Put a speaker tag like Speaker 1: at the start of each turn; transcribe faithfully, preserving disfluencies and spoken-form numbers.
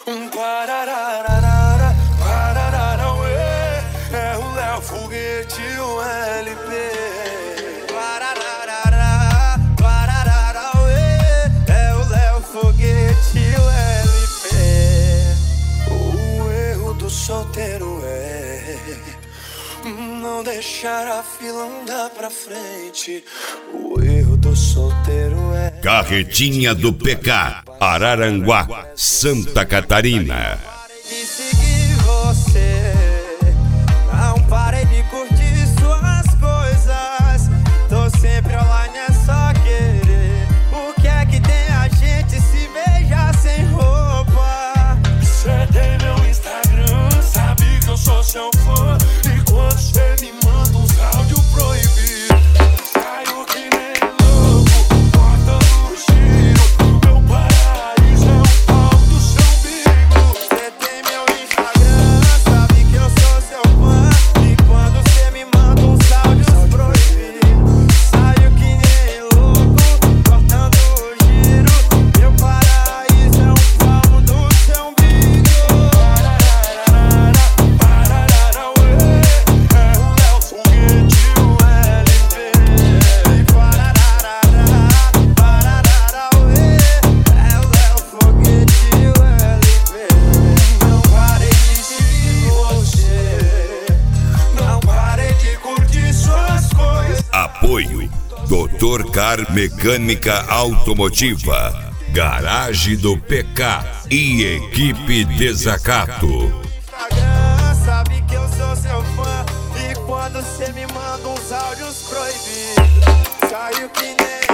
Speaker 1: Parararara, pararara, ué, é o Léo Foguete, o L P. Parararara, pararara, ué, é o Léo Foguete, o L P. O erro do solteiro é não deixar a fila andar pra frente. O erro do solteiro é
Speaker 2: Carretinha do P K, Araranguá, Santa Catarina.
Speaker 1: de seguir você, não parei de curtir suas coisas. Tô sempre online, é só querer. O que é que tem a gente se beijar sem roupa? Cê tem meu Instagram, sabe que eu sou seu fã. E quando cê me manda uns áudios proibidos, saio que nem louco, cortando o giro. Meu paraíso é o pau do seu umbigo. Cê tem meu Instagram, sabe que eu sou seu fã. E quando cê me manda uns áudios proibidos, saio que nem louco, cortando o giro. Meu paraíso é o pau do seu umbigo. Pararara, ué, é o Léo Foguete, o L P. Pararara, pararara, ué, é o Léo Foguete, o L P. Não parei de seguir você, não parei de curtir suas coisas.
Speaker 2: Apoio doutor Car Mecânica Automotiva, Garagem do P K e Equipe Desacato.
Speaker 1: Instagram, sabe que eu sou seu fã. E quando cê me manda uns áudios proibidos, saio que nem